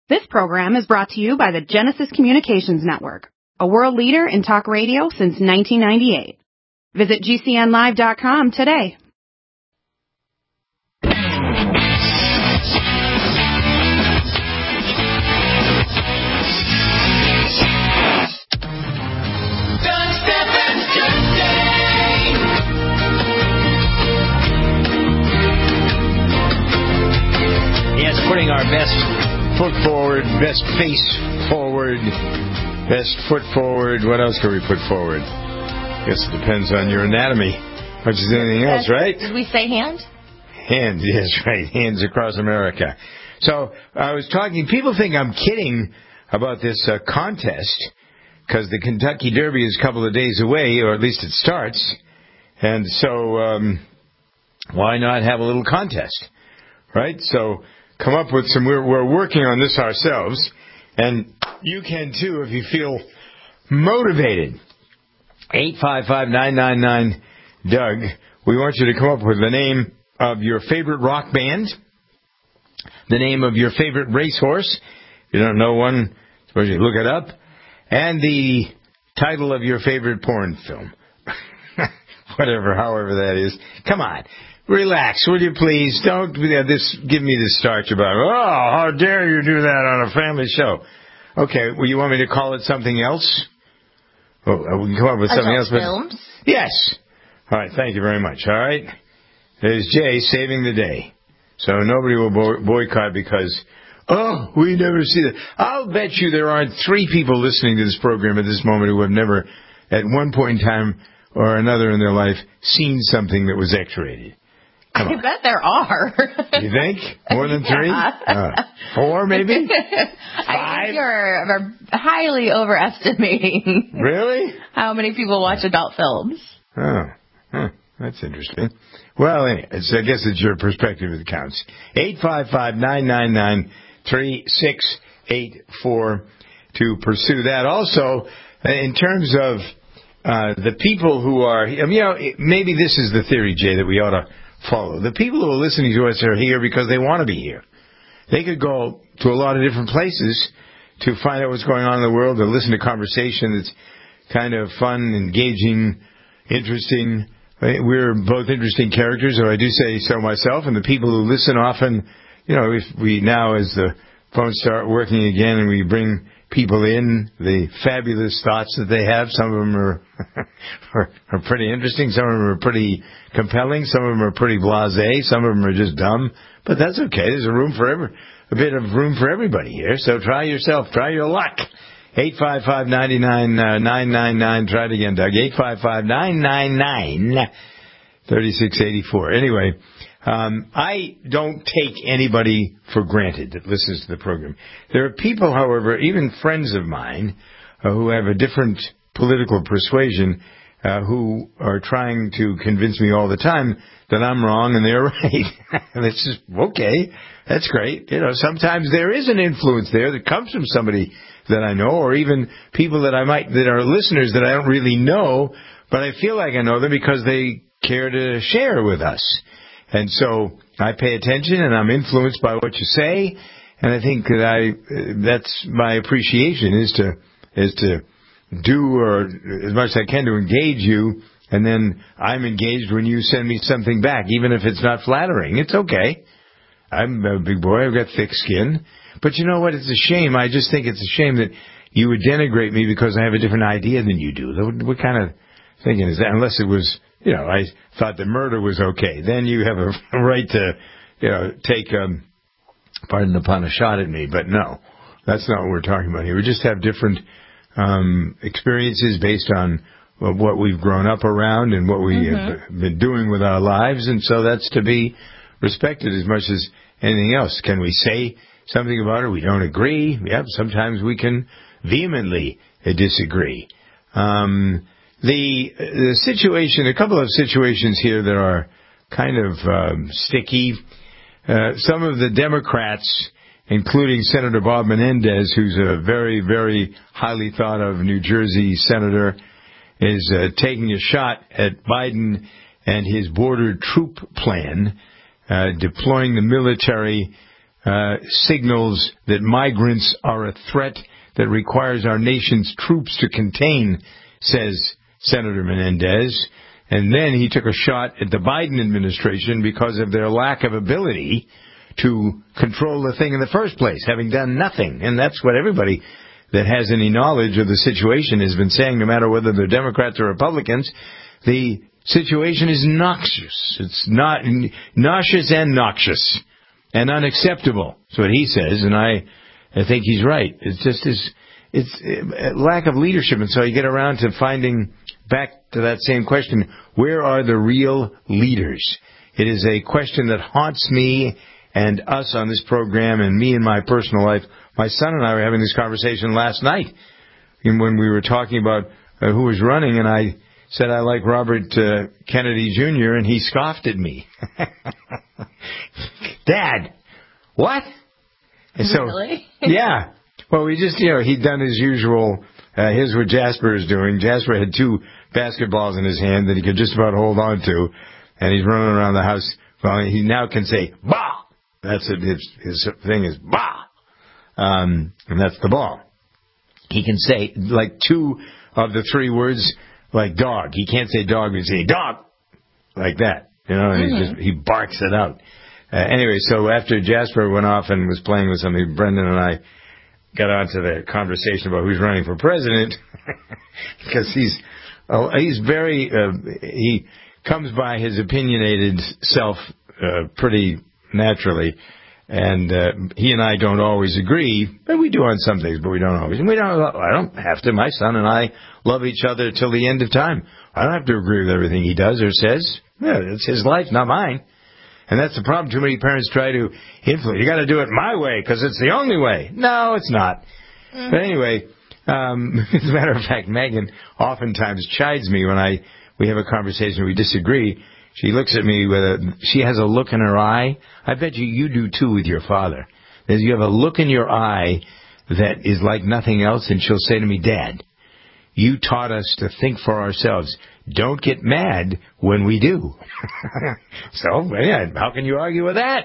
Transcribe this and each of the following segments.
This program is brought to you by the Genesis Communications Network, a world leader in talk radio since 1998. Visit GCNlive.com today. Yes, putting our best foot forward, best face forward, best foot forward. What else can we put forward? I guess it depends on your anatomy, much as anything else, right? Did we say hand? Hand, yes, right. Hands across America. So I was talking, people think I'm kidding about this contest because the Kentucky Derby is a couple of days away, or at least it starts. And so why not have a little contest, right? So come up with some, we're working on this ourselves, and you can too if you feel motivated. 855-999-DOUG. We want you to come up with the name of your favorite rock band, the name of your favorite racehorse. If you don't know one, suppose you look it up, and the title of your favorite porn film. Whatever, however that is. Come on. Relax, will you please? Don't give me this starch about, oh, how dare you do that on a family show. Okay, well, you want me to call it something else? Oh, we can come up with something else. Films? Yes. All right, thank you very much. All right. There's Jay saving the day. So nobody will boycott because, oh, we never see that. I'll bet you there aren't 3 people listening to this program at this moment who have never, at one point in time or another in their life, seen something that was X-rated. I bet there are. You think? More than 3? 4 maybe? 5? I think you're highly overestimating. Really? How many people watch adult films? Oh, that's interesting. Well, anyway, I guess it's your perspective that counts. 855-999-3684 to pursue that. Also, in terms of the people who are, maybe this is the theory, Jay, that we ought to follow. The people who are listening to us are here because they want to be here. They could go to a lot of different places to find out what's going on in the world, to listen to conversation that's kind of fun, engaging, interesting. We're both interesting characters, or I do say so myself, and the people who listen often, if we now, as the phones start working again and we bring people in, the fabulous thoughts that they have, some of them are pretty interesting, some of them are pretty compelling, some of them are pretty blasé, some of them are just dumb, but that's okay. There's a bit of room for everybody here, so try yourself, try your luck. 855-999-999, try it again, Doug, 855-999-3684. Anyway, I don't take anybody for granted that listens to the program. There are people, however, even friends of mine, who have a different political persuasion, who are trying to convince me all the time that I'm wrong and they're right. And it's just, okay, that's great. Sometimes there is an influence there that comes from somebody that I know, or even people that are listeners that I don't really know, but I feel like I know them because they care to share with us. And so I pay attention, and I'm influenced by what you say, and I think that that's my appreciation is to do or as much as I can to engage you, and then I'm engaged when you send me something back, even if it's not flattering. It's okay. I'm a big boy. I've got thick skin. But you know what? It's a shame. I just think it's a shame that you would denigrate me because I have a different idea than you do. What kind of thinking is that? Unless it was, I thought that murder was okay. Then you have a right to, take, pardon upon a shot at me. But no, that's not what we're talking about here. We just have different experiences based on what we've grown up around and what we have been doing with our lives. And so that's to be respected as much as anything else. Can we say something about it? We don't agree. Yeah, sometimes we can vehemently disagree. The situation, a couple of situations here that are kind of sticky. Some of the Democrats, including Senator Bob Menendez, who's a very, very highly thought of New Jersey senator, is taking a shot at Biden and his border troop plan, deploying the military signals that migrants are a threat that requires our nation's troops to contain, says Senator Menendez. And then he took a shot at the Biden administration because of their lack of ability to control the thing in the first place, having done nothing. And that's what everybody that has any knowledge of the situation has been saying, no matter whether they're Democrats or Republicans. The situation is noxious. It's not nauseous and noxious and unacceptable. That's what he says, and I think he's right. It's just it's a lack of leadership, and so you get around to finding back to that same question: where are the real leaders? It is a question that haunts me and us on this program, and me in my personal life. My son and I were having this conversation last night, when we were talking about who was running, and I said I like Robert Kennedy Jr., and he scoffed at me. Dad, what? And so, really? Yeah. Well, we just, he'd done his usual, here's what Jasper is doing. Jasper had 2 basketballs in his hand that he could just about hold on to, and he's running around the house. Well, he now can say, bah! That's it. His thing is, bah! And that's the ball. He can say, like, 2 of the 3 words, like dog. He can't say dog, he can say dog! Like that. And he barks it out. Anyway, so after Jasper went off and was playing with something, Brendan and I got onto the conversation about who's running for president, because he's very, he comes by his opinionated self pretty naturally, and he and I don't always agree, but we do on some things, but we don't always. And I don't have to. My son and I love each other till the end of time. I don't have to agree with everything he does or says. Yeah, it's his life, not mine. And that's the problem. Too many parents try to influence. You got to do it my way because it's the only way. No, it's not. Mm-hmm. But anyway, as a matter of fact, Megan oftentimes chides me when we have a conversation we disagree. She looks at me she has a look in her eye. I bet you do too with your father. You have a look in your eye that is like nothing else, and she'll say to me, Dad, you taught us to think for ourselves. Don't get mad when we do. So, yeah, how can you argue with that?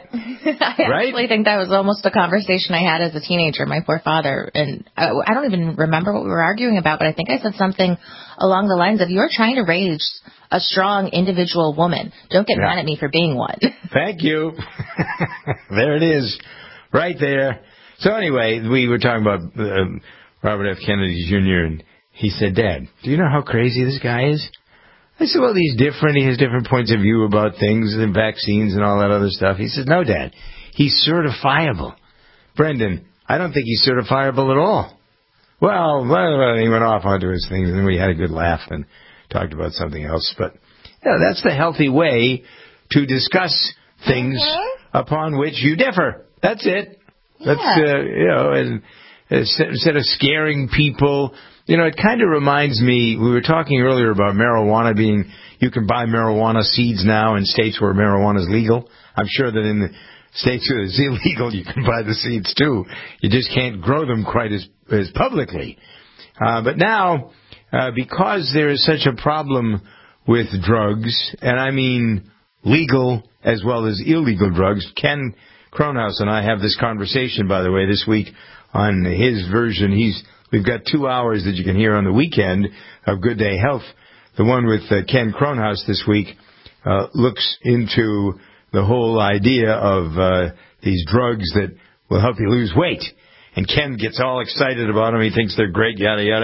I actually think that was almost a conversation I had as a teenager, my poor father. And I don't even remember what we were arguing about, but I think I said something along the lines of, you're trying to raise a strong individual woman. Don't get mad at me for being one. Thank you. There it is. Right there. So anyway, we were talking about Robert F. Kennedy Jr., and he said, Dad, do you know how crazy this guy is? I said, well, he's different. He has different points of view about things and vaccines and all that other stuff. He says, no, Dad, he's certifiable. Brendan, I don't think he's certifiable at all. Well, he went off onto his things, and then we had a good laugh and talked about something else. But that's the healthy way to discuss things upon which you differ. That's it. Yeah. That's, instead of scaring people. It kind of reminds me, we were talking earlier about marijuana you can buy marijuana seeds now in states where marijuana is legal. I'm sure that in the states where it's illegal, you can buy the seeds too. You just can't grow them quite as publicly. But now, because there is such a problem with drugs, and I mean legal as well as illegal drugs, Ken Kronhaus and I have this conversation, by the way, this week on his version. We've got 2 hours that you can hear on the weekend of Good Day Health. The one with Ken Kronhaus this week looks into the whole idea of these drugs that will help you lose weight. And Ken gets all excited about them. He thinks they're great, yada, yada.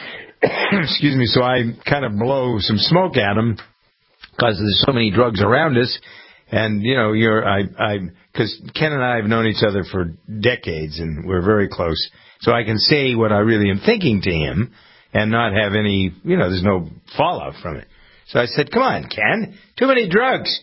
Excuse me. So I kind of blow some smoke at him because there's so many drugs around us. And, because Ken and I have known each other for decades, and we're very close. So I can say what I really am thinking to him and not have any, there's no fallout from it. So I said, come on, Ken, too many drugs.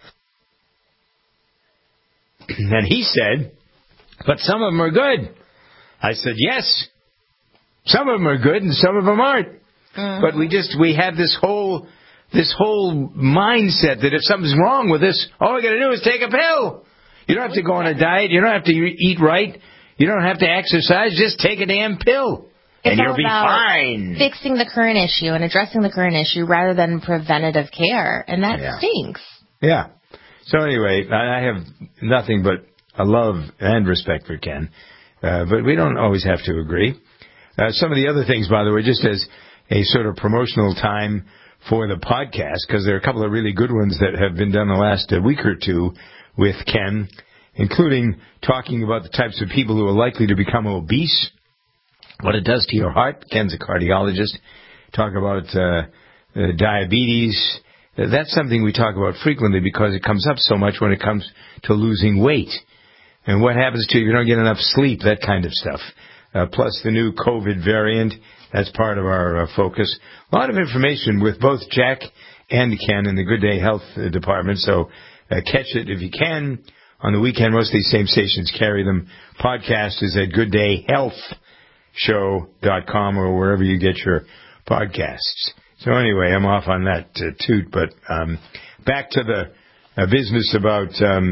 And he said, but some of them are good. I said, yes, some of them are good and some of them aren't. But we have this whole mindset that if something's wrong with this, all we got to do is take a pill. You don't have to go on a diet. You don't have to eat right. You don't have to exercise. Just take a damn pill, and you'll be fine. Fixing the current issue and addressing the current issue rather than preventative care, and that stinks. Yeah. So anyway, I have nothing but love and respect for Ken, but we don't always have to agree. Some of the other things, by the way, just as a sort of promotional time for the podcast, because there are a couple of really good ones that have been done the last week or two with Ken, including talking about the types of people who are likely to become obese, what it does to your heart. Ken's a cardiologist. Talk about diabetes. That's something we talk about frequently because it comes up so much when it comes to losing weight. And what happens to you if you don't get enough sleep, that kind of stuff. Plus the new COVID variant. That's part of our focus. A lot of information with both Jack and Ken in the Good Day Health Department. So catch it if you can. On the weekend, most of these same stations carry them. Podcast is at gooddayhealthshow.com or wherever you get your podcasts. So anyway, I'm off on that toot. But back to the business about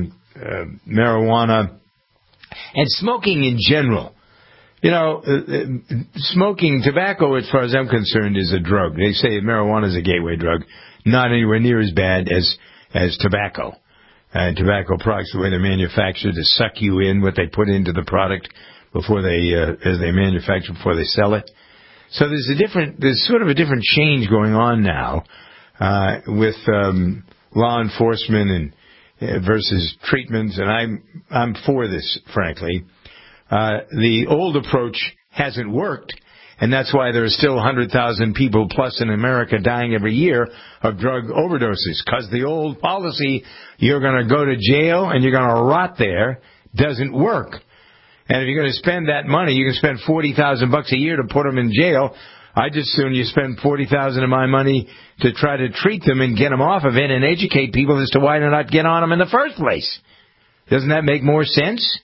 marijuana and smoking in general. You know, smoking, tobacco, as far as I'm concerned, is a drug. They say marijuana is a gateway drug, not anywhere near as bad as tobacco. And tobacco products, the way they're manufactured, to suck you in what they put into the product before as they manufacture, before they sell it. So there's sort of a different change going on now with law enforcement and versus treatments, and I'm for this, frankly. The old approach hasn't worked, and that's why there are still 100,000 people plus in America dying every year of drug overdoses, because the old policy, you're going to go to jail and you're going to rot there, doesn't work. And if you're going to spend that money, you can spend $40,000 a year to put them in jail. I'd just soon you spend $40,000 of my money to try to treat them and get them off of it and educate people as to why to not get on them in the first place. Doesn't that make more sense?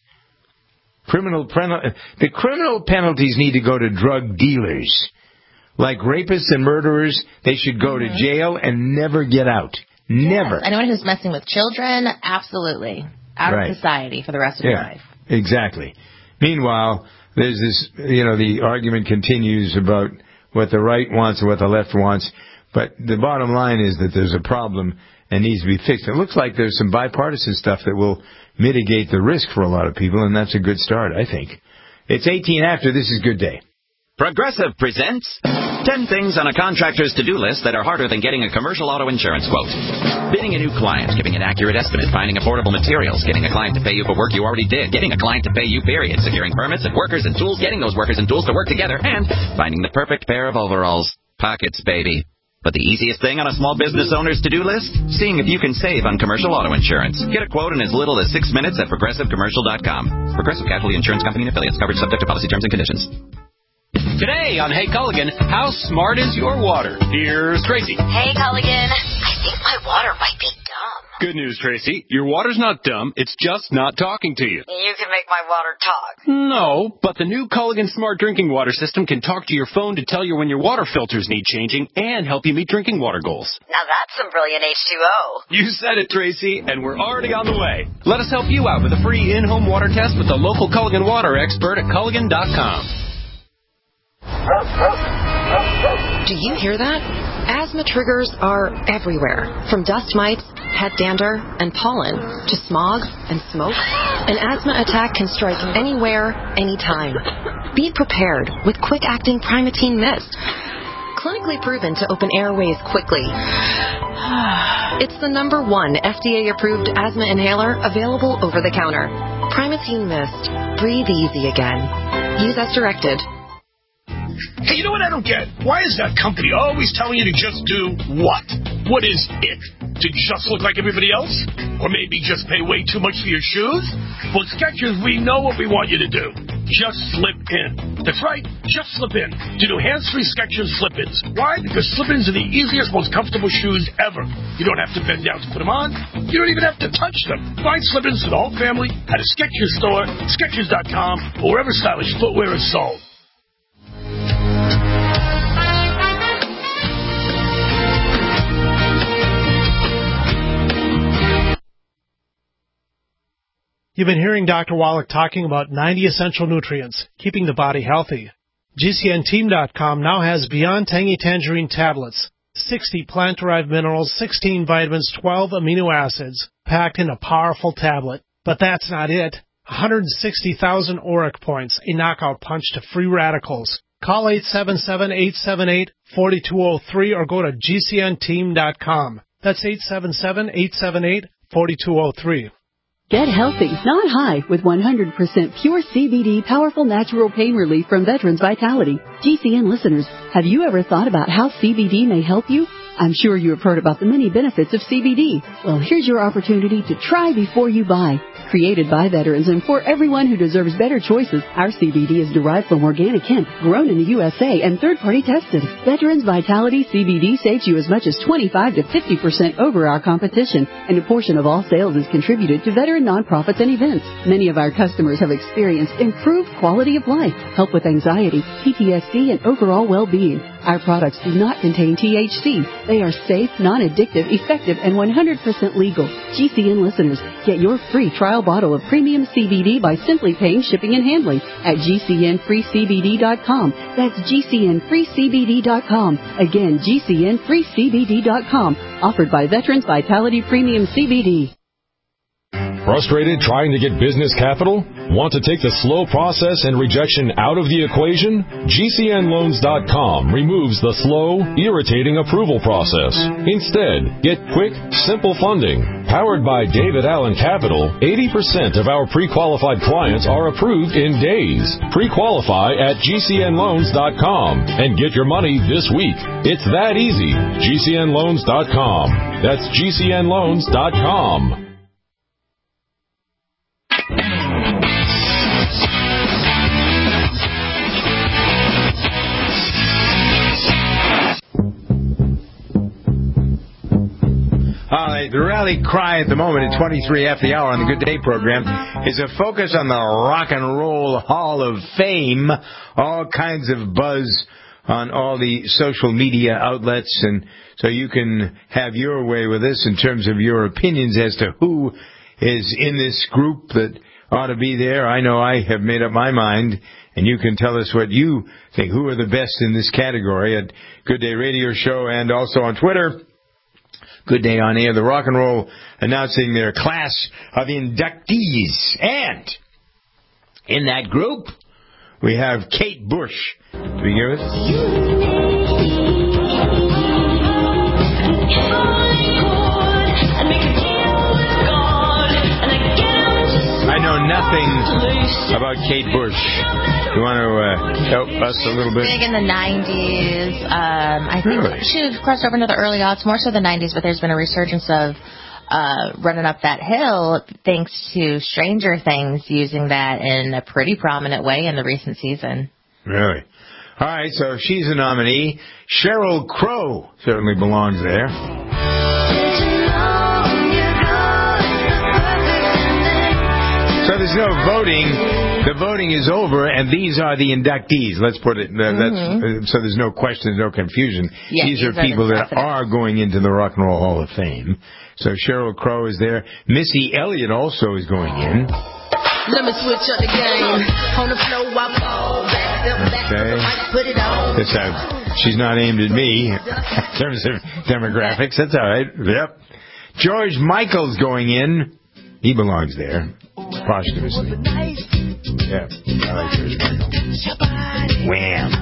The criminal penalties need to go to drug dealers. Like rapists and murderers, they should go to jail and never get out. Never. Yes. Anyone who's messing with children, absolutely. Out of society for the rest of your life. Exactly. Meanwhile, there's this, the argument continues about what the right wants and what the left wants. But the bottom line is that there's a problem and needs to be fixed. It looks like there's some bipartisan stuff that will mitigate the risk for a lot of people, and that's a good start, I think. It's 18 after. This is Good Day. Progressive presents 10 things on a contractor's to-do list that are harder than getting a commercial auto insurance quote. Bidding a new client, giving an accurate estimate, finding affordable materials, getting a client to pay you for work you already did, getting a client to pay you, period, securing permits and workers and tools, getting those workers and tools to work together, and finding the perfect pair of overalls. Pockets, baby. But the easiest thing on a small business owner's to-do list? Seeing if you can save on commercial auto insurance. Get a quote in as little as 6 minutes at ProgressiveCommercial.com. Progressive Casualty Insurance Company and Affiliates. Coverage subject to policy terms and conditions. Today on Hey Culligan, how smart is your water? Here's Tracy. Hey Culligan, I think my water might be dumb. Good news, Tracy. Your water's not dumb. It's just not talking to you. You can make my water talk. No, but the new Culligan Smart Drinking Water System can talk to your phone to tell you when your water filters need changing and help you meet drinking water goals. Now that's some brilliant H2O. You said it, Tracy, and we're already on the way. Let us help you out with a free in-home water test with the local Culligan water expert at Culligan.com. Do you hear that? Asthma triggers are everywhere. From dust mites, head dander, and pollen, to smog and smoke. An asthma attack can strike anywhere, anytime. Be prepared with quick-acting Primatene Mist. Clinically proven to open airways quickly. It's the #1 FDA-approved asthma inhaler available over the counter. Primatene Mist. Breathe easy again. Use as directed. Hey, you know what I don't get? Why is that company always telling you to just do what? What is it? To just look like everybody else? Or maybe just pay way too much for your shoes? Well, at Skechers, we know what we want you to do. Just slip in. That's right, just slip in. To do hands-free Skechers slip-ins. Why? Because slip-ins are the easiest, most comfortable shoes ever. You don't have to bend down to put them on. You don't even have to touch them. Find slip-ins for the whole family at a Skechers store, Skechers.com, or wherever stylish footwear is sold. You've been hearing Dr. Wallach talking about 90 essential nutrients, keeping the body healthy. GCNteam.com now has Beyond Tangy Tangerine tablets, 60 plant-derived minerals, 16 vitamins, 12 amino acids, packed in a powerful tablet. But that's not it. 160,000 auric points, a knockout punch to free radicals. Call 877-878-4203 or go to GCNteam.com. That's 877-878-4203. Get healthy, not high, with 100% pure CBD powerful natural pain relief from Veterans Vitality. GCN listeners, have you ever thought about how CBD may help you? I'm sure you have heard about the many benefits of CBD. Well, here's your opportunity to try before you buy. Created by veterans and for everyone who deserves better choices, our CBD is derived from organic hemp, grown in the USA, and third-party tested. Veterans Vitality CBD saves you as much as 25 to 50% over our competition, and a portion of all sales is contributed to veteran nonprofits and events. Many of our customers have experienced improved quality of life, help with anxiety, PTSD, and overall well-being. Our products do not contain THC. They are safe, non-addictive, effective, and 100% legal. GCN listeners, get your free trial bottle of premium CBD by simply paying shipping and handling at GCNFreeCBD.com. That's GCNFreeCBD.com. Again, GCNFreeCBD.com. Offered by Veterans Vitality Premium CBD. Frustrated trying to get business capital? Want to take the slow process and rejection out of the equation? GCNLoans.com removes the slow, irritating approval process. Instead, get quick, simple funding. Powered by David Allen Capital, 80% of our pre-qualified clients are approved in days. Pre-qualify at GCNLoans.com and get your money this week. It's that easy. GCNLoans.com. That's GCNLoans.com. All right, the rally cry at the moment at 23 after the hour on the Good Day program is a focus on the Rock and Roll Hall of Fame. All kinds of buzz on all the social media outlets, and so you can have your way with this in terms of your opinions as to who is in this group that ought to be there. I know I have made up my mind, and you can tell us what you think. Who are the best in this category at Good Day Radio Show and also on Twitter. Good Day on Air, the Rock and Roll announcing their class of inductees. And in that group, we have Kate Bush. Do we hear it? I know nothing about Kate Bush. You want to help us a little bit? Big in the 90s. I think she crossed over into the early aughts, more so the 90s, but there's been a resurgence of running up that hill thanks to Stranger Things using that in a pretty prominent way in the recent season. Really? All right, so she's a nominee. Sheryl Crow certainly belongs there. So there's no voting. The voting is over, and these are the inductees. Let's put it. So there's no question, no confusion. Yeah, these are people that are going into the Rock and Roll Hall of Fame. So Sheryl Crow is there. Missy Elliott also is going in. Let me switch up the game. On the floor, I fall back, put it on. That's how, she's not aimed at me in terms of demographics. That's all right. Yep. George Michael's going in. He belongs there. Posthumously. Yeah, I like George Michael. Wham!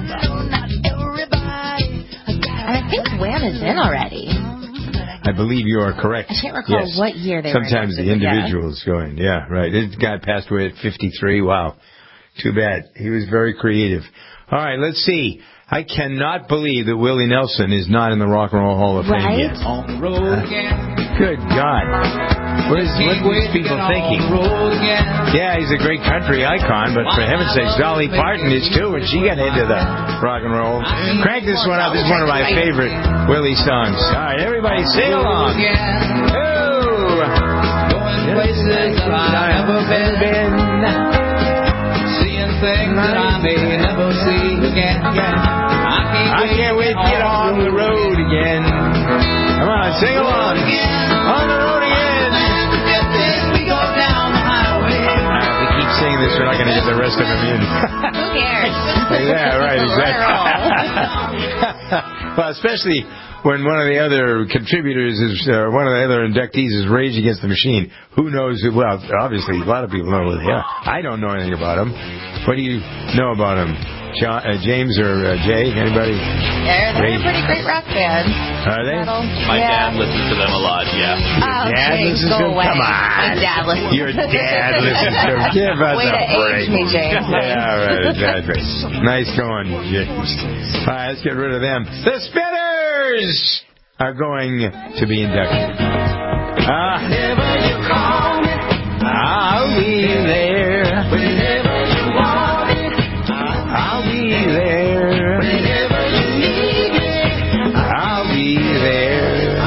And I think Wham is in already. I believe you are correct. I can't recall what year they were. Sometimes the individual's going. Yeah, right. This guy passed away at 53. Wow. Too bad. He was very creative. All right, let's see. I cannot believe that Willie Nelson is not in the Rock and Roll Hall of Fame yet. Good God. What are these people thinking? Yeah, he's a great country icon, but for heaven's sakes, Dolly Parton is too, and she got into the rock and roll. Crank this one up. This is one of my favorite Willie songs. All right, everybody sing along. Oh! Going places that I've never been. Seeing things that I may never see again. I can't wait to get on the road again. Come on, sing along. On the road again. We go down the highway. If we keep singing this, we're not going to get the rest of them in. Who cares? Yeah, right, exactly. Well, especially when one of the other contributors is, one of the other inductees is Rage Against the Machine. Who knows? Well, obviously, a lot of people know who they are. I don't know anything about them. What do you know about them? James or Jay? Anybody? They're a pretty great rock band. Are they? My dad listens to them a lot, yeah. Oh, Dad James, listens to go them? away. Come on. My dad listens. Your dad listens to them. Give us Way a to break. age me, James. Yeah, right, exactly. Nice going, James. All right, let's get rid of them. The Spinners are going to be inducted. Whenever you call me, I'll be there. whenever you want it, I'll be there. whenever you need me, I'll be there.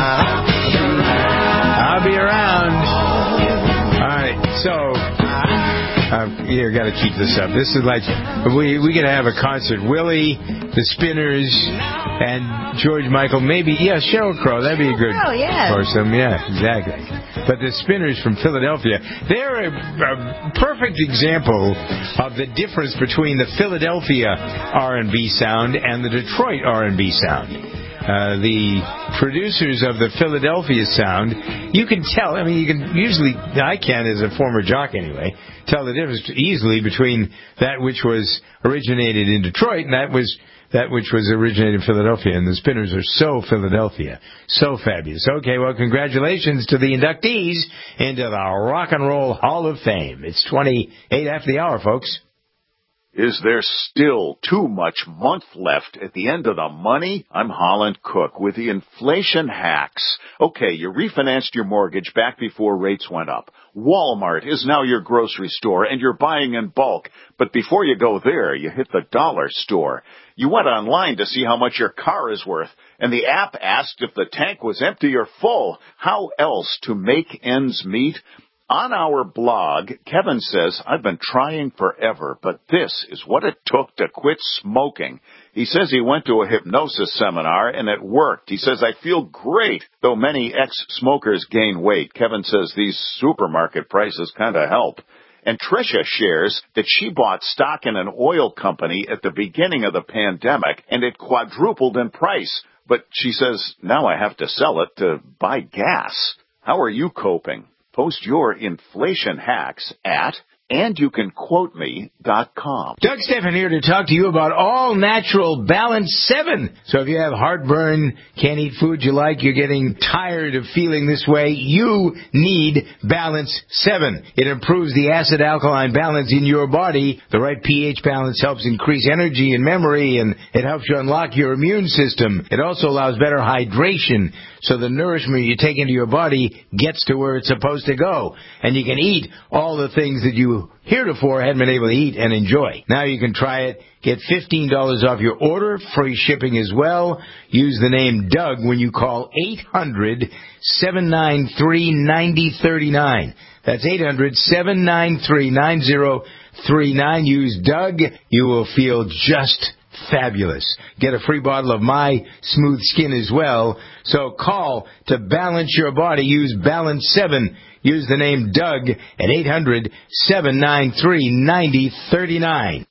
I'll be around. All right, so you got to keep this up. This is like we got to have a concert. Willie, the Spinners, and George Michael. Maybe Sheryl Crow. That'd be a good foursome. Yeah, exactly. But the Spinners from Philadelphia, they're a perfect example of the difference between the Philadelphia R&B sound and the Detroit R&B sound. The producers of the Philadelphia sound, you can tell, I mean, I can as a former jock anyway, tell the difference easily between that which was originated in Detroit and that which was originated in Philadelphia. And the Spinners are so Philadelphia. So fabulous. Okay, well, congratulations to the inductees into the Rock and Roll Hall of Fame. It's 28 after the hour, folks. Is there still too much month left at the end of the money? I'm Holland Cook with the Inflation Hacks. Okay, you refinanced your mortgage back before rates went up. Walmart is now your grocery store and you're buying in bulk. But before you go there, you hit the dollar store. You went online to see how much your car is worth, and the app asked if the tank was empty or full. How else to make ends meet? On our blog, Kevin says, I've been trying forever, but this is what it took to quit smoking. He says he went to a hypnosis seminar and it worked. He says, I feel great. Though many ex-smokers gain weight, Kevin says these supermarket prices kind of help. And Tricia shares that she bought stock in an oil company at the beginning of the pandemic and it quadrupled in price. But she says, now I have to sell it to buy gas. How are you coping? Post your inflation hacks at andyoucanquoteme.com. Doug Stephan here to talk to you about All Natural Balance 7. So if you have heartburn, can't eat food you like, you're getting tired of feeling this way, you need Balance 7. It improves the acid-alkaline balance in your body. The right pH balance helps increase energy and memory, and it helps you unlock your immune system. It also allows better hydration, so the nourishment you take into your body gets to where it's supposed to go. And you can eat all the things that you heretofore hadn't been able to eat and enjoy. Now you can try it. Get $15 off your order, free shipping as well. Use the name Doug when you call 800-793-9039. That's 800-793-9039. Use Doug. You will feel just fabulous. Get a free bottle of My Smooth Skin as well. So call to balance your body. Use Balance 7. Use the name Doug at 800-793-9039.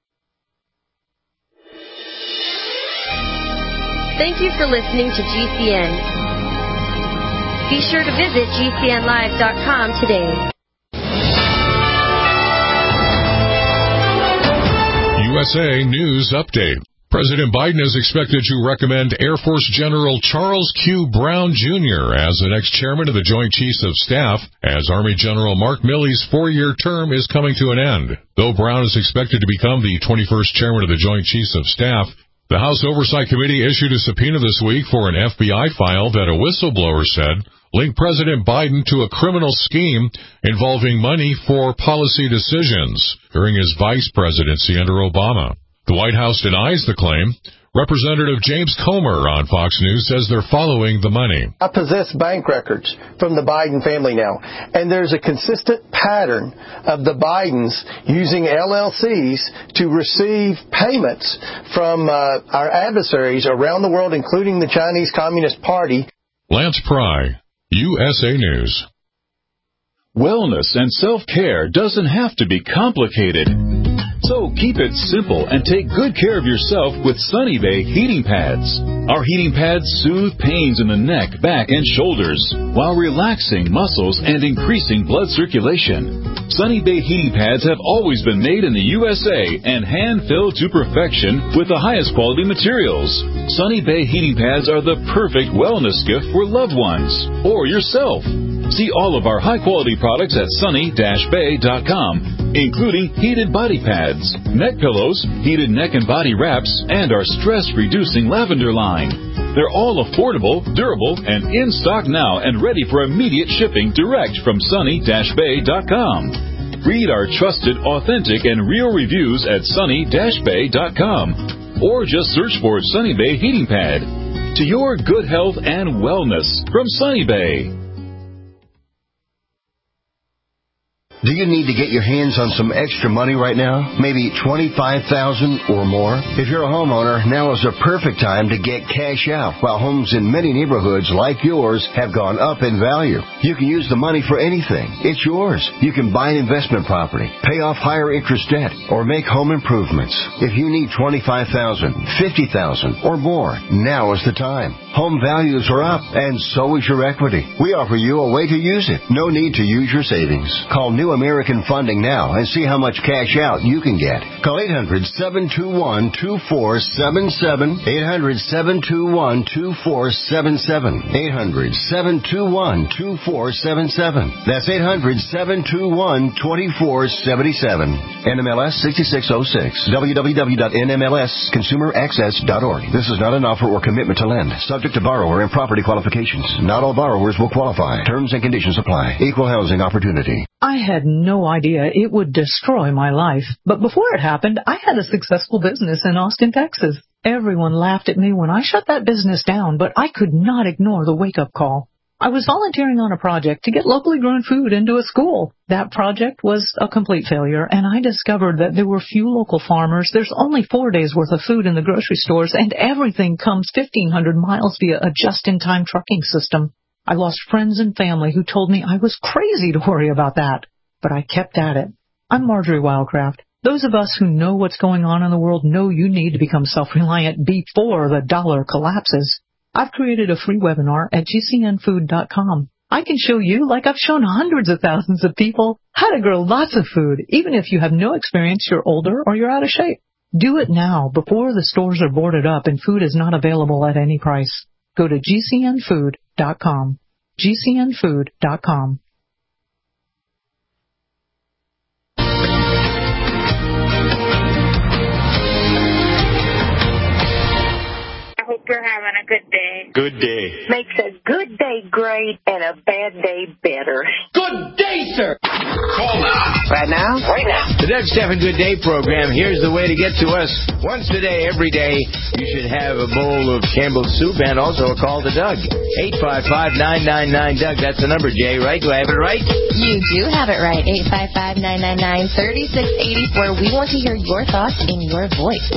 Thank you for listening to GCN. Be sure to visit GCNlive.com today. USA News Update. President Biden is expected to recommend Air Force General Charles Q. Brown, Jr. as the next chairman of the Joint Chiefs of Staff, as Army General Mark Milley's 4-year term is coming to an end. Though Brown is expected to become the 21st chairman of the Joint Chiefs of Staff, the House Oversight Committee issued a subpoena this week for an FBI file that a whistleblower said linked President Biden to a criminal scheme involving money for policy decisions during his vice presidency under Obama. The White House denies the claim. Representative James Comer on Fox News says they're following the money. I possess bank records from the Biden family now, and there's a consistent pattern of the Bidens using LLCs to receive payments from our adversaries around the world, including the Chinese Communist Party. Lance Pry, USA News. Wellness and self-care doesn't have to be complicated. So keep it simple and take good care of yourself with Sunny Bay heating pads. Our heating pads soothe pains in the neck, back, and shoulders while relaxing muscles and increasing blood circulation. Sunny Bay heating pads have always been made in the USA and hand-filled to perfection with the highest quality materials. Sunny Bay heating pads are the perfect wellness gift for loved ones or yourself. See all of our high-quality products at sunny-bay.com, including heated body pads, neck pillows, heated neck and body wraps, and our stress-reducing lavender line. They're all affordable, durable, and in stock now and ready for immediate shipping direct from sunny-bay.com. Read our trusted, authentic, and real reviews at sunny-bay.com, or just search for Sunny Bay Heating Pad. To your good health and wellness from Sunny Bay. Do you need to get your hands on some extra money right now? Maybe $25,000 or more? If you're a homeowner, now is the perfect time to get cash out while homes in many neighborhoods like yours have gone up in value. You can use the money for anything. It's yours. You can buy an investment property, pay off higher interest debt, or make home improvements. If you need $25,000, $50,000 or more, now is the time. Home values are up, and so is your equity. We offer you a way to use it. No need to use your savings. Call New American Funding now and see how much cash out you can get. Call 800-721-2477. 800-721-2477. 800-721-2477. That's 800-721-2477. NMLS 6606. www.nmlsconsumeraccess.org. This is not an offer or commitment to lend. Subject to borrower and property qualifications. Not all borrowers will qualify. Terms and conditions apply. Equal housing opportunity. I had no idea it would destroy my life. But before it happened, I had a successful business in Austin, Texas. Everyone laughed at me when I shut that business down, but I could not ignore the wake-up call. I was volunteering on a project to get locally grown food into a school. That project was a complete failure, and I discovered that there were few local farmers. There's only 4 days' worth of food in the grocery stores, and everything comes 1,500 miles via a just-in-time trucking system. I lost friends and family who told me I was crazy to worry about that. But I kept at it. I'm Marjorie Wildcraft. Those of us who know what's going on in the world know you need to become self-reliant before the dollar collapses. I've created a free webinar at gcnfood.com. I can show you, like I've shown hundreds of thousands of people, how to grow lots of food, even if you have no experience, you're older, or you're out of shape. Do it now, before the stores are boarded up and food is not available at any price. Go to gcnfood.com. gcnfood.com. I hope you're having a good day. Good day. Makes a good day great and a bad day better. Good day, sir. Call now. Right now? Right now. The Doug Stephan Good Day program. Here's the way to get to us. Once a day, every day, you should have a bowl of Campbell's soup and also a call to Doug. 855-999-DOUG. That's the number, Jay, right? Do I have it right? You do have it right. 855-999-3684. We want to hear your thoughts in your voice.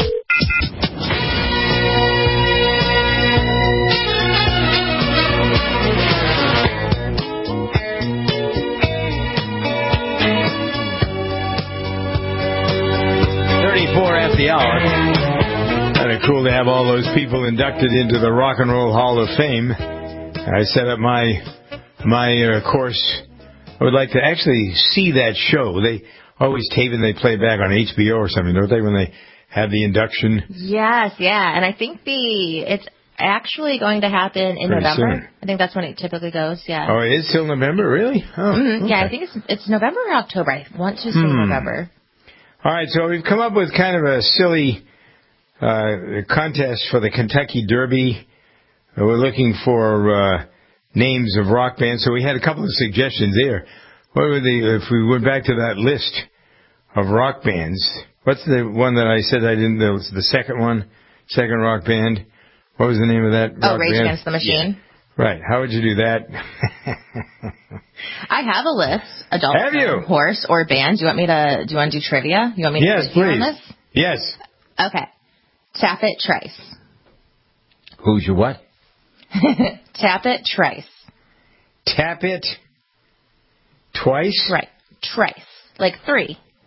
After the hour. Kind of cool to have all those people inducted into the Rock and Roll Hall of Fame. I set up my course. I would like to actually see that show. They always tape and they play back on HBO or something, don't they, when they have the induction? Yes, yeah. And I think it's actually going to happen in Pretty November. soon. I think that's when it typically goes, yeah. Oh, it is till November, really? Oh, Mm-hmm. okay. Yeah, I think it's November or October. I want to say November. All right, so we've come up with kind of a silly contest for the Kentucky Derby. We're looking for names of rock bands, so we had a couple of suggestions there. What were if we went back to that list of rock bands? What's the one that I said I didn't know? It's the second rock band. What was the name of that rock band? Rage Against the Machine. Yeah. Right. How would you do that? I have a list. Adult Have you? Horse or band. Do you want to do trivia? You want me to Yes, do on please. this? Yes. Okay. Tappet Trice. Who's your what? Tappet Trice. Tap it twice? Right. Trice. Like 3.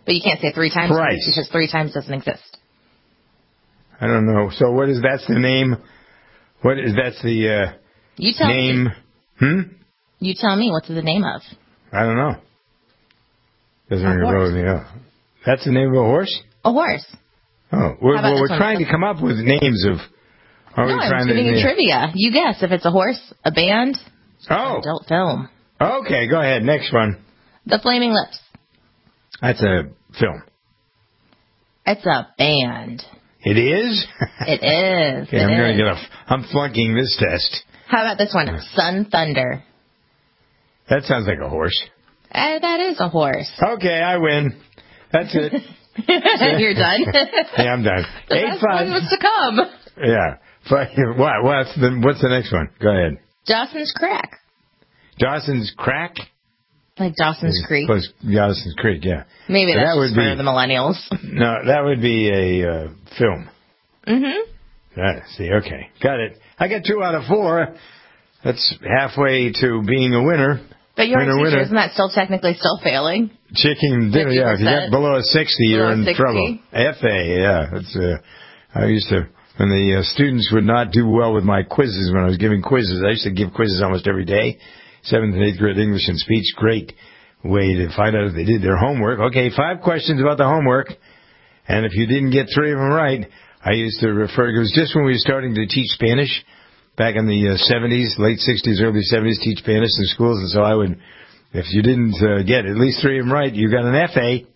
But you can't say 3 times Price. because 3 times doesn't exist. I don't know. So what is that's the name? That's the you tell name? Me. You tell me what's the name of. I don't know. Doesn't ring a bell with me. Oh. That's the name of a horse? A horse. Oh, we're trying to come up with names of. I'm giving you trivia. You guess if it's a horse, a band, adult film. Okay, go ahead. Next one. The Flaming Lips. That's a film. It's a band. It is? It is. Okay, I'm flunking this test. How about this one? Sun Thunder. That sounds like a horse. That is a horse. Okay, I win. That's it. You're done? Yeah, I'm done. The best one was to come. Yeah. What's the next one? Go ahead. Dawson's Crack. Dawson's Crack? Like Dawson's Creek. Close. Dawson's Creek, yeah. Maybe that's just for the millennials. No, that would be a film. Mm-hmm. See, okay. Got it. I got 2 out of 4. That's halfway to being a winner. But you're a teacher, isn't that still technically still failing? Chicken dinner, yeah. If you get below a 60, you're in trouble. FA, yeah. I used to, when the students would not do well with my quizzes, when I was giving quizzes, I used to give quizzes almost every day. 7th and 8th grade English and speech, great way to find out if they did their homework. Okay, 5 questions about the homework. And if you didn't get 3 of them right, I used to refer, it was just when we were starting to teach Spanish. Back in the 70s, late 60s, early 70s, teach Spanish in schools. And so I would, if you didn't get at least 3 of them right, you got an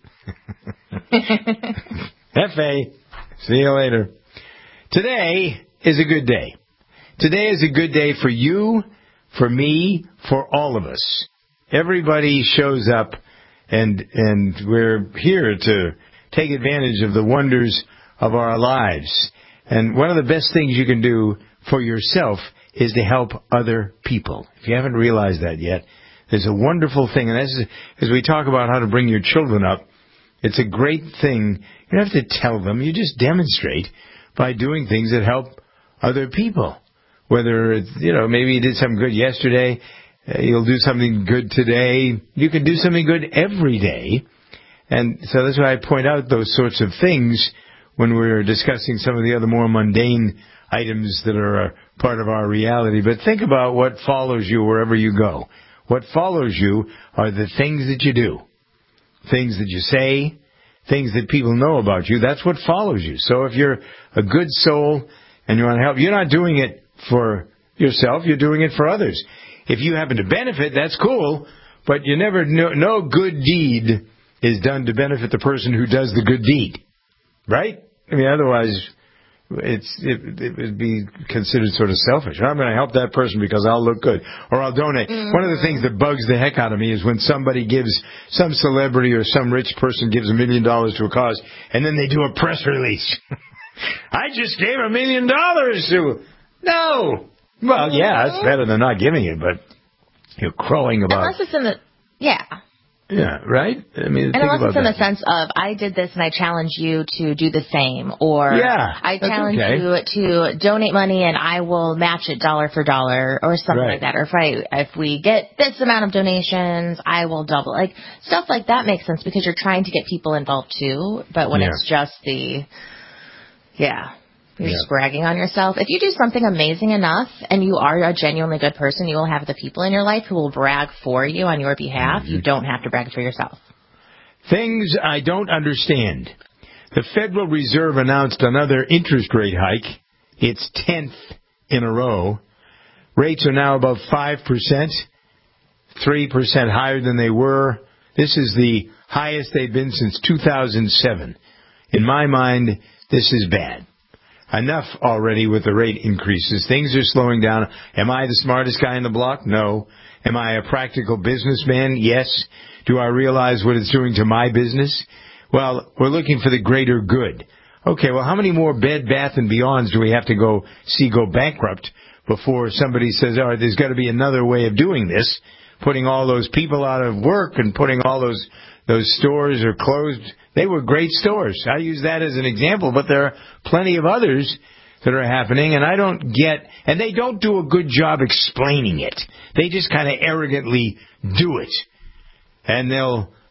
FA. FA. See you later. Today is a good day. Today is a good day for you, for me, for all of us. Everybody shows up, and we're here to take advantage of the wonders of our lives. And one of the best things you can do for yourself is to help other people. If you haven't realized that yet, there's a wonderful thing. And as we talk about how to bring your children up, it's a great thing. You don't have to tell them. You just demonstrate by doing things that help other people. Whether it's, maybe you did something good yesterday, you'll do something good today. You can do something good every day. And so that's why I point out those sorts of things when we're discussing some of the other more mundane items that are a part of our reality. But think about what follows you wherever you go. What follows you are the things that you do, things that you say, things that people know about you. That's what follows you. So if you're a good soul and you want to help, you're not doing it for yourself. You're doing it for others. If you happen to benefit, that's cool, but you never know, no good deed is done to benefit the person who does the good deed. Right? I mean, otherwise it would be considered sort of selfish. I'm going to help that person because I'll look good, or I'll donate. Mm-hmm. One of the things that bugs the heck out of me is when somebody gives, some celebrity or some rich person gives $1 million to a cause, and then they do a press release. I just gave $1 million to. No. Well, yeah, it's better than not giving it, but you're crowing about. Unless it's in the, yeah. Yeah, right? I mean, and unless it's in the sense of, I did this and I challenge you to do the same, or I challenge you to donate money and I will match it dollar for dollar, or something like that. Or if we get this amount of donations, I will double. Like, stuff like that makes sense because you're trying to get people involved too. But when it's just you're just bragging on yourself. If you do something amazing enough and you are a genuinely good person, you will have the people in your life who will brag for you on your behalf. Mm-hmm. You don't have to brag for yourself. Things I don't understand. The Federal Reserve announced another interest rate hike. It's 10th in a row. Rates are now above 5%, 3% higher than they were. This is the highest they've been since 2007. In my mind, this is bad. Enough already with the rate increases. Things are slowing down. Am I the smartest guy in the block? No. Am I a practical businessman? Yes. Do I realize what it's doing to my business? Well, we're looking for the greater good. Okay, well, how many more Bed Bath & Beyonds do we have to go bankrupt before somebody says, all right, there's got to be another way of doing this, putting all those people out of work and putting all those stores are closed. They were great stores. I use that as an example, but there are plenty of others that are happening, and I don't get, and they don't do a good job explaining it. They just kind of arrogantly do it. And they'll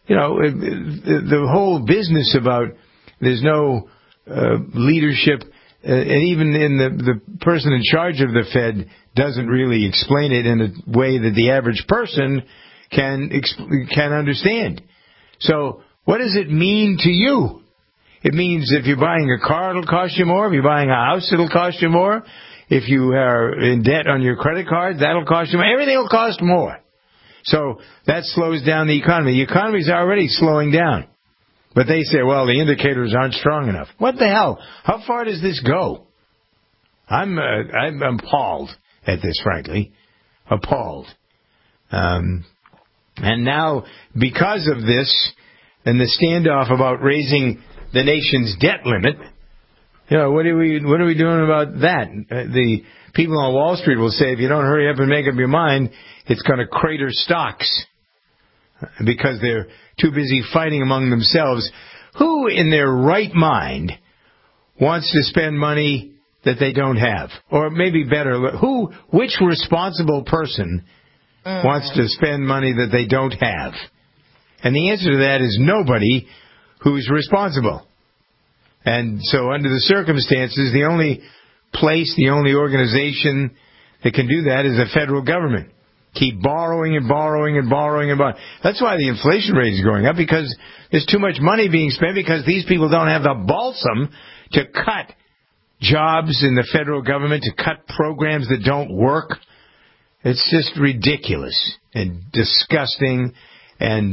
the whole business about there's no leadership, and even in the person in charge of the Fed doesn't really explain it in a way that the average person can understand. So what does it mean to you? It means if you're buying a car, it'll cost you more. If you're buying a house, it'll cost you more. If you are in debt on your credit card, that'll cost you more. Everything will cost more. So that slows down the economy. The economy's already slowing down. But they say, well, the indicators aren't strong enough. What the hell? How far does this go? I'm appalled at this, frankly. Appalled. And now, because of this and the standoff about raising the nation's debt limit, what are we doing about that? The people on Wall Street will say, if you don't hurry up and make up your mind, it's going to crater stocks because they're too busy fighting among themselves. Who in their right mind wants to spend money that they don't have? Or maybe better, which responsible person wants to spend money that they don't have? And the answer to that is nobody who's responsible. And so under the circumstances, the only place, the only organization that can do that is the federal government. Keep borrowing and borrowing and borrowing and borrowing. That's why the inflation rate is going up, because there's too much money being spent because these people don't have the balsam to cut jobs in the federal government, to cut programs that don't work. It's just ridiculous and disgusting and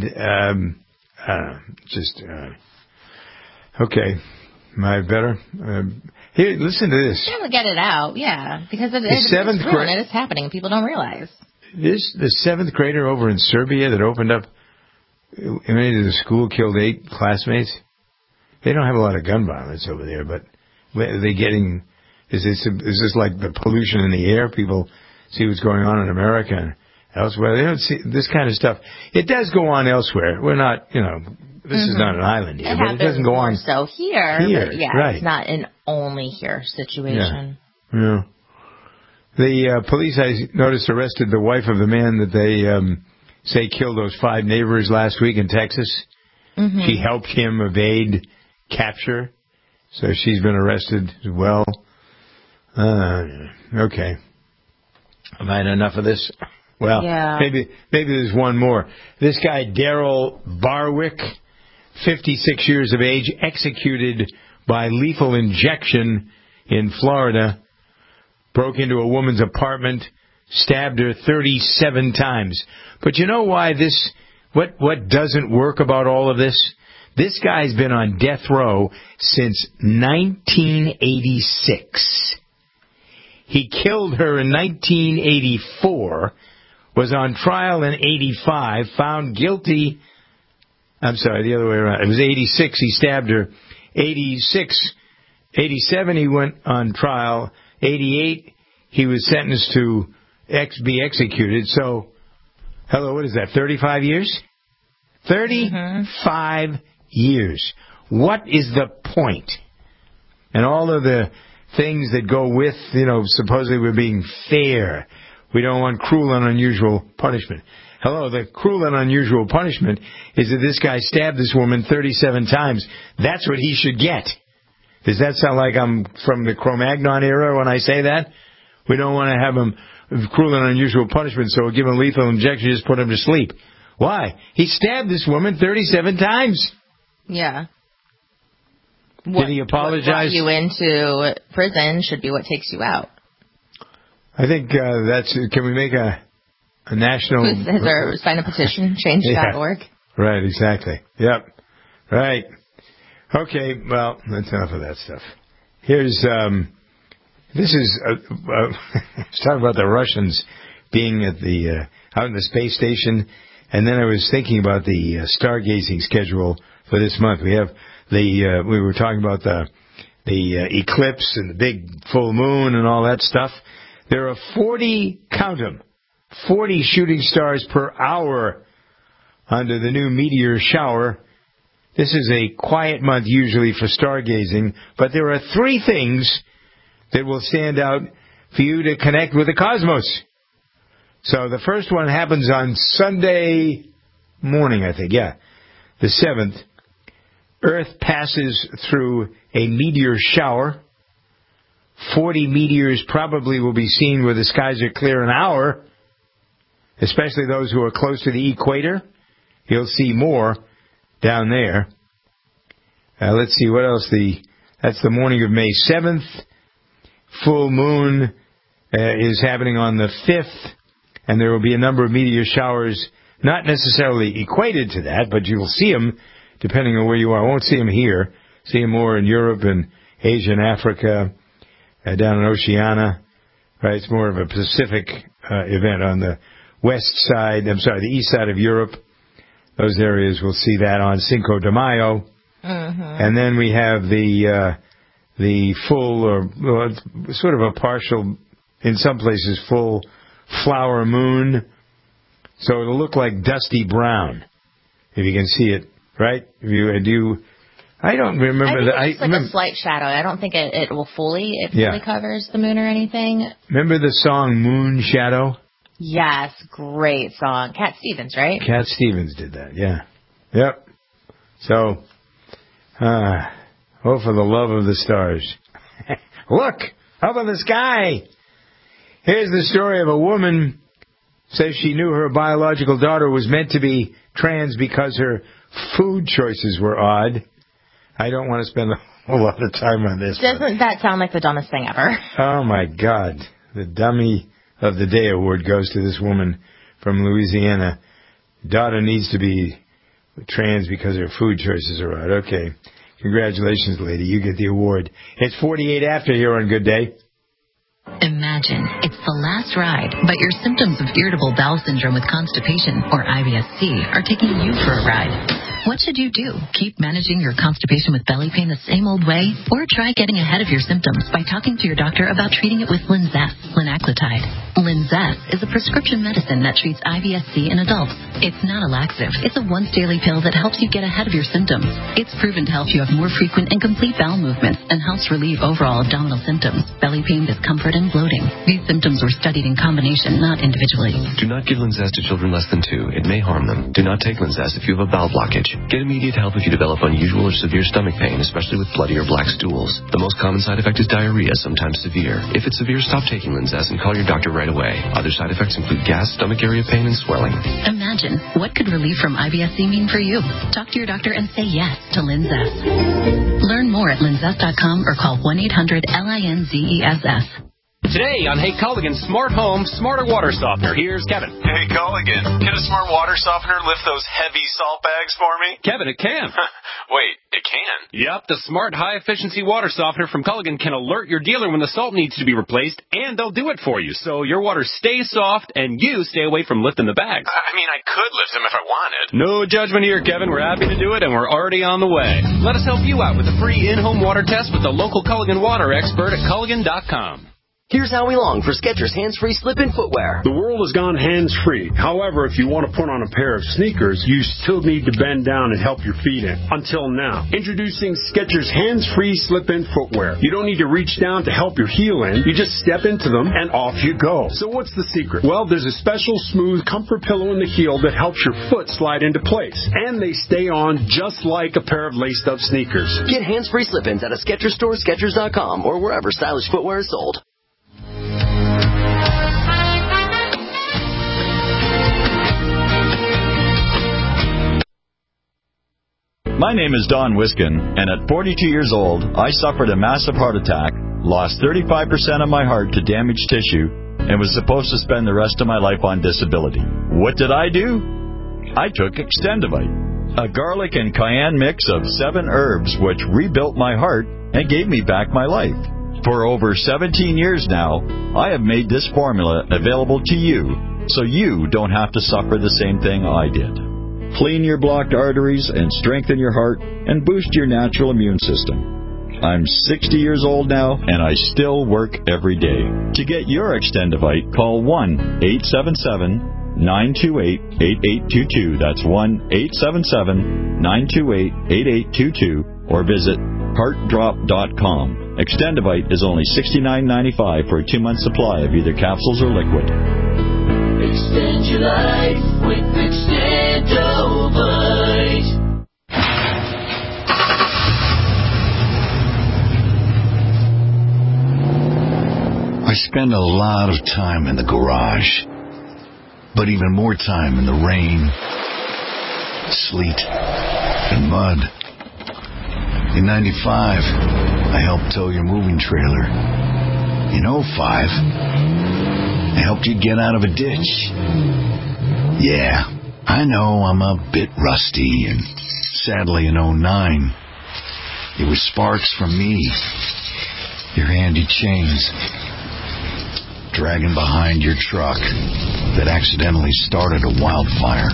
okay. Am I better? Here, listen to this. Yeah, get it out, yeah, because it's real and it's happening. People don't realize. The seventh grader over in Serbia that opened up into the school, killed 8 classmates. They don't have a lot of gun violence over there, but are they getting? Is this like the pollution in the air? People see what's going on in America and elsewhere. They don't see this kind of stuff. It does go on elsewhere. We're not, this is not an island here, but it doesn't go on. So here, but yeah, right. It's not an only here situation. Yeah. The police, I noticed, arrested the wife of the man that they say killed those 5 neighbors last week in Texas. Mm-hmm. She helped him evade capture, so she's been arrested as well. Okay. Have I had enough of this? Well, yeah. Maybe there's one more. This guy, Daryl Barwick, 56 years of age, executed by lethal injection in Florida, broke into a woman's apartment, stabbed her 37 times. But you know why this, what doesn't work about all of this? This guy's been on death row since 1986. He killed her in 1984, was on trial in 85, found guilty. I'm sorry, the other way around. It was 86, he stabbed her. 87, he went on trial. 88, he was sentenced to be executed. So, what is that, 35 years? 35 years. What is the point? And all of the things that go with, supposedly we're being fair. We don't want cruel and unusual punishment. The cruel and unusual punishment is that this guy stabbed this woman 37 times. That's what he should get. Does that sound like I'm from the Cro-Magnon era when I say that? We don't want to have him cruel and unusual punishment, so we'll give him lethal injection, just put him to sleep. Why? He stabbed this woman 37 times. Yeah. Did he apologize? What brought you into prison should be what takes you out. I think can we make a national... sign a petition, change.org. Yeah. Right, exactly. Yep. Right. Okay, well, that's enough of that stuff. Here's, this is, let's talk about the Russians being at out in the space station, and then I was thinking about the stargazing schedule for this month. We have we were talking about the eclipse and the big full moon and all that stuff. There are 40 shooting stars per hour under the new meteor shower. This is a quiet month usually for stargazing, but there are 3 things that will stand out for you to connect with the cosmos. So the first one happens on Sunday morning, I think, yeah. the 7th, Earth passes through a meteor shower. 40 meteors probably will be seen where the skies are clear an hour, especially those who are close to the equator. You'll see more down there. Let's see, what else? That's the morning of May 7th. Full moon is happening on the 5th, and there will be a number of meteor showers, not necessarily equated to that, but you will see them depending on where you are. I won't see them here. See them more in Europe and Asia and Africa, down in Oceania. Right? It's more of a Pacific event on the the east side of Europe. Those areas will see that on Cinco de Mayo. Mm-hmm. And then we have the full, or sort of a partial, in some places, full flower moon. So it'll look like dusty brown, if you can see it, right? I don't remember that. It's like a slight shadow. I don't think it will fully covers the moon or anything. Remember the song Moon Shadow? Yes, great song. Cat Stevens, right? Cat Stevens did that, yeah. Yep. So, for the love of the stars. Look, up in the sky. Here's the story of a woman says she knew her biological daughter was meant to be trans because her food choices were odd. I don't want to spend a whole lot of time on this. Doesn't that sound like the dumbest thing ever? Oh, my God. The Dummy of the Day award goes to this woman from Louisiana. Daughter needs to be trans because her food choices are odd. Okay. Congratulations, lady. You get the award. It's 48 after here on Good Day. Imagine it's the last ride, but your symptoms of irritable bowel syndrome with constipation, or IBS-C, are taking you for a ride. What should you do? Keep managing your constipation with belly pain the same old way? Or try getting ahead of your symptoms by talking to your doctor about treating it with Linzess, linaclotide. Linzess is a prescription medicine that treats IBS-C in adults. It's not a laxative. It's a once-daily pill that helps you get ahead of your symptoms. It's proven to help you have more frequent and complete bowel movements and helps relieve overall abdominal symptoms, belly pain, discomfort, and bloating. These symptoms were studied in combination, not individually. Do not give Linzess to children less than 2. It may harm them. Do not take Linzess if you have a bowel blockage. Get immediate help if you develop unusual or severe stomach pain, especially with bloody or black stools. The most common side effect is diarrhea, sometimes severe. If it's severe, stop taking Linzess and call your doctor right away. Other side effects include gas, stomach area pain, and swelling. Imagine, what could relief from IBS-C mean for you? Talk to your doctor and say yes to Linzess. Learn more at linzess.com or call 1-800-LINZESS. Today on Hey Culligan Smart Home, Smarter Water Softener. Here's Kevin. Hey Culligan, can a smart water softener lift those heavy salt bags for me? Kevin, it can. Wait, it can? Yep, the smart high-efficiency water softener from Culligan can alert your dealer when the salt needs to be replaced, and they'll do it for you, so your water stays soft and you stay away from lifting the bags. I mean, I could lift them if I wanted. No judgment here, Kevin. We're happy to do it, and we're already on the way. Let us help you out with a free in-home water test with the local Culligan water expert at Culligan.com. Here's how we long for Skechers hands-free slip-in footwear. The world has gone hands-free. However, if you want to put on a pair of sneakers, you still need to bend down and help your feet in. Until now. Introducing Skechers hands-free slip-in footwear. You don't need to reach down to help your heel in. You just step into them and off you go. So what's the secret? Well, there's a special smooth comfort pillow in the heel that helps your foot slide into place. And they stay on just like a pair of laced-up sneakers. Get hands-free slip-ins at a Skechers store, Skechers.com, or wherever stylish footwear is sold. My name is Don Wiskin, and at 42 years old, I suffered a massive heart attack, lost 35% of my heart to damaged tissue, and was supposed to spend the rest of my life on disability. What did I do? I took Extendivite, a garlic and cayenne mix of 7 herbs which rebuilt my heart and gave me back my life. For over 17 years now, I have made this formula available to you, so you don't have to suffer the same thing I did. Clean your blocked arteries and strengthen your heart and boost your natural immune system. I'm 60 years old now, and I still work every day. To get your Extendivite, call 1-877-928-8822. That's 1-877-928-8822, or visit heartdrop.com. Extendivite is only $69.95 for a 2-month supply of either capsules or liquid. Extend your life with Extendovite. spend a lot of time in the garage, but even more time in the rain, sleet, and mud. In 95, I helped tow your moving trailer. In 05, I helped you get out of a ditch. Yeah, I know I'm a bit rusty, and sadly in 09, it was sparks from me, your handy chains, dragging behind your truck that accidentally started a wildfire.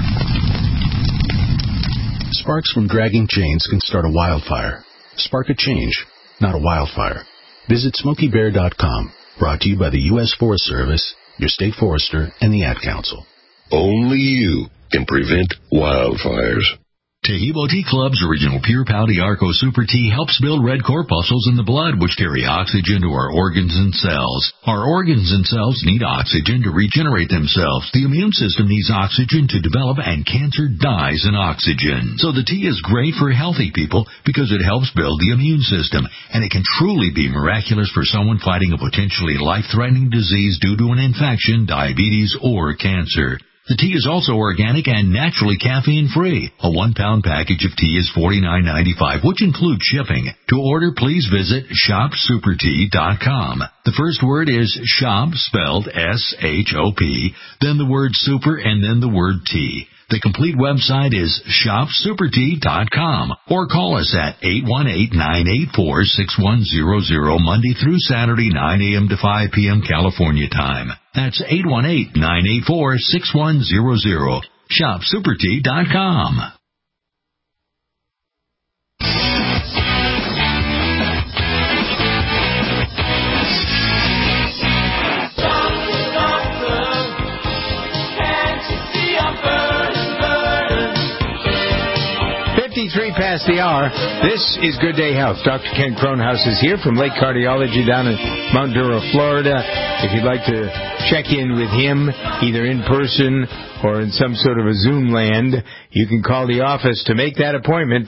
Sparks from dragging chains can start a wildfire. Spark a change, not a wildfire. Visit SmokeyBear.com. Brought to you by the U.S. Forest Service, your state forester, and the Ad Council. Only you can prevent wildfires. Taheebo Tea Club's original Pure Pouty Arco Super Tea helps build red corpuscles in the blood, which carry oxygen to our organs and cells. Our organs and cells need oxygen to regenerate themselves. The immune system needs oxygen to develop, and cancer dies in oxygen. So the tea is great for healthy people because it helps build the immune system, and it can truly be miraculous for someone fighting a potentially life-threatening disease due to an infection, diabetes, or cancer. The tea is also organic and naturally caffeine-free. A 1-pound package of tea is $49.95, which includes shipping. To order, please visit shopsupertea.com. The first word is shop, spelled S-H-O-P, then the word super, and then the word tea. The complete website is shopsupertea.com, or call us at 818-984-6100 Monday through Saturday, 9 a.m. to 5 p.m. California time. That's 818-984-6100. shopsupertea.com. Past the hour. This is Good Day Health. Dr. Ken Kronhaus is here from Lake Cardiology down in Mount Dura, Florida. If you'd like to check in with him, either in person or in some sort of a Zoom land, you can call the office to make that appointment,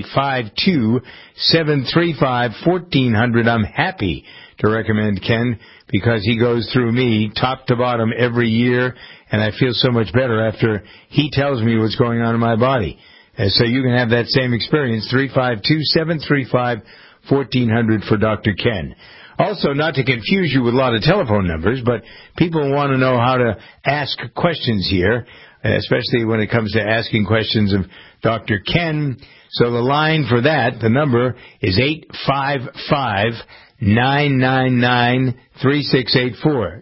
352-735-1400. I'm happy to recommend Ken because he goes through me top to bottom every year, and I feel so much better after he tells me what's going on in my body. So you can have that same experience, 352-735-1400 for Dr. Ken. Also, not to confuse you with a lot of telephone numbers, but people want to know how to ask questions here, especially when it comes to asking questions of Dr. Ken. So the line for that, the number is 855-999-3684.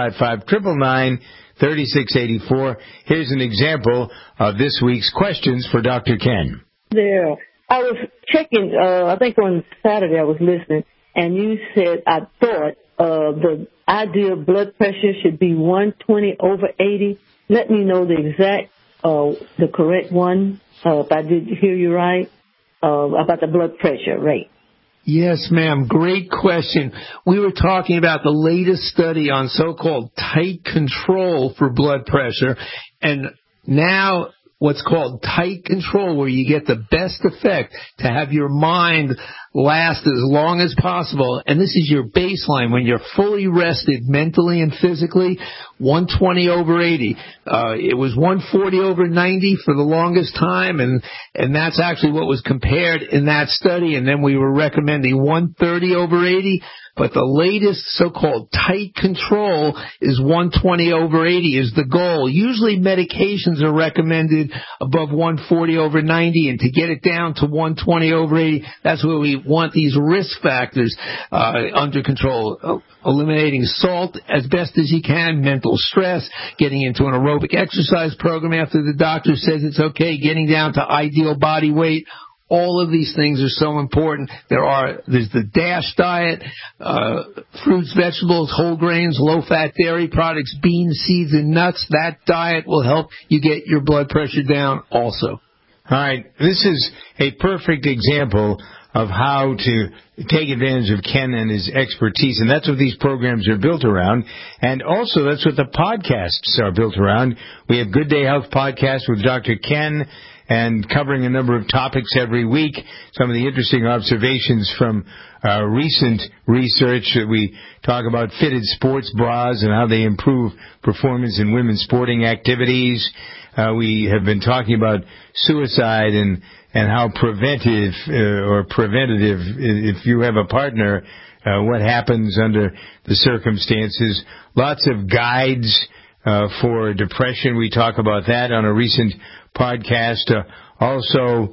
855-999-3684. Here's an example of this week's questions for Dr. Ken. There. I was checking, I think on Saturday I was listening, and you said, I thought the ideal blood pressure should be 120/80. Let me know the exact, the correct one, if I did hear you right, about the blood pressure rate. Yes, ma'am. Great question. We were talking about the latest study on so-called tight control for blood pressure, and now what's called tight control, where you get the best effect to have your mind last as long as possible. And this is your baseline when you're fully rested mentally and physically, 120/80. It was 140/90 for the longest time, and that's actually what was compared in that study. And then we were recommending 130/80. But the latest so-called tight control is 120/80 is the goal. Usually medications are recommended above 140/90, and to get it down to 120/80, that's where we want these risk factors under control. Eliminating salt as best as you can, mental stress, getting into an aerobic exercise program after the doctor says it's okay, getting down to ideal body weight. All of these things are so important. There's the DASH diet, fruits, vegetables, whole grains, low-fat dairy products, beans, seeds, and nuts. That diet will help you get your blood pressure down also. All right. This is a perfect example of how to take advantage of Ken and his expertise, and that's what these programs are built around. And also, that's what the podcasts are built around. We have Good Day Health Podcast with Dr. Ken, and covering a number of topics every week. Some of the interesting observations from recent research that we talk about fitted sports bras and how they improve performance in women's sporting activities. We have been talking about suicide and how preventative, if you have a partner, what happens under the circumstances. Lots of guides for depression. We talk about that on a recent podcast. Also,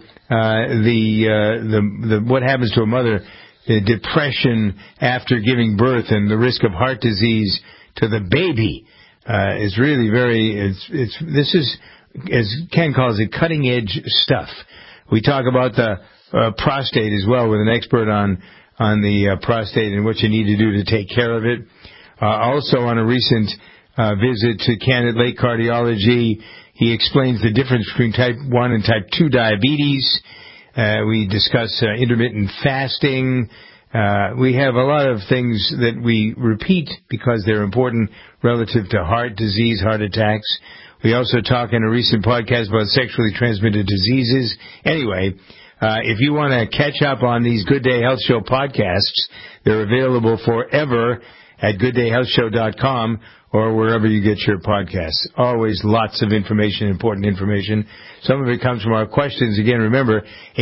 what happens to a mother, depression after giving birth, and the risk of heart disease to the baby is really this is, as Ken calls it, cutting edge stuff. We talk about the prostate as well with an expert on the prostate and what you need to do to take care of it. Also on a recent visit to Candid Lake Cardiology, he explains the difference between type 1 and type 2 diabetes. We discuss intermittent fasting. We have a lot of things that we repeat because they're important relative to heart disease, heart attacks. We also talk in a recent podcast about sexually transmitted diseases. Anyway, if you want to catch up on these Good Day Health Show podcasts, they're available forever at gooddayhealthshow.com or wherever you get your podcasts. Always lots of information, important information. Some of it comes from our questions. Again, remember,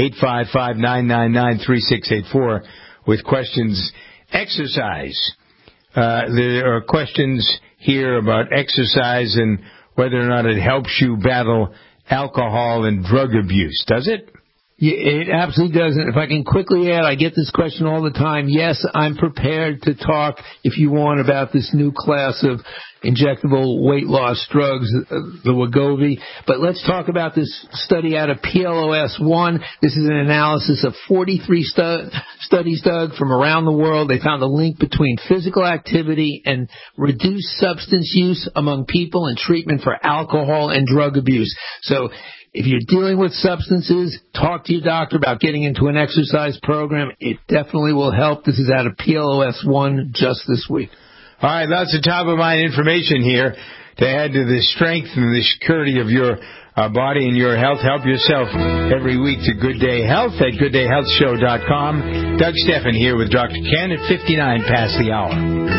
855-999-3684 with questions. Exercise. There are questions here about exercise and whether or not it helps you battle alcohol and drug abuse. Does it? Yeah, it absolutely doesn't. If I can quickly add, I get this question all the time. Yes, I'm prepared to talk, if you want, about this new class of injectable weight loss drugs, the Wegovy. But let's talk about this study out of PLOS-1. This is an analysis of 43 studies, Doug, from around the world. They found a link between physical activity and reduced substance use among people in treatment for alcohol and drug abuse. So if you're dealing with substances, talk to your doctor about getting into an exercise program. It definitely will help. This is out of PLOS-1 just this week. All right, lots of top-of-mind information here to add to the strength and the security of your body and your health. Help yourself every week to Good Day Health at gooddayhealthshow.com. Doug Steffen here with Dr. Ken at 59 past the hour.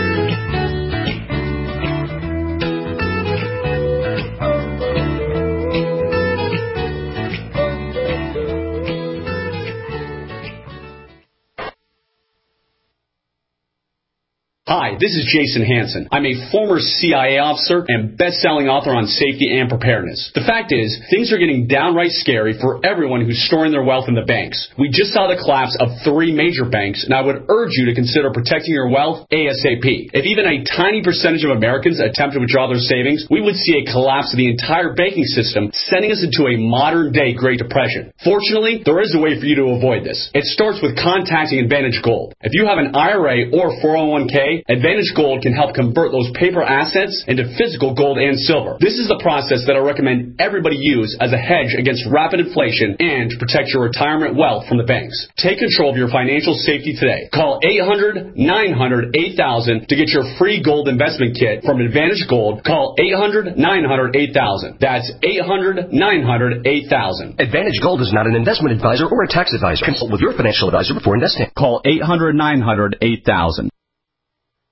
Hi, this is Jason Hansen. I'm a former CIA officer and best-selling author on safety and preparedness. The fact is, things are getting downright scary for everyone who's storing their wealth in the banks. We just saw the collapse of 3 major banks, and I would urge you to consider protecting your wealth ASAP. If even a tiny percentage of Americans attempt to withdraw their savings, we would see a collapse of the entire banking system, sending us into a modern-day Great Depression. Fortunately, there is a way for you to avoid this. It starts with contacting Advantage Gold. If you have an IRA or 401k, Advantage Gold can help convert those paper assets into physical gold and silver. This is the process that I recommend everybody use as a hedge against rapid inflation and to protect your retirement wealth from the banks. Take control of your financial safety today. Call 800-900-8000 to get your free gold investment kit from Advantage Gold. Call 800-900-8000. That's 800-900-8000. Advantage Gold is not an investment advisor or a tax advisor. Consult with your financial advisor before investing. Call 800-900-8000.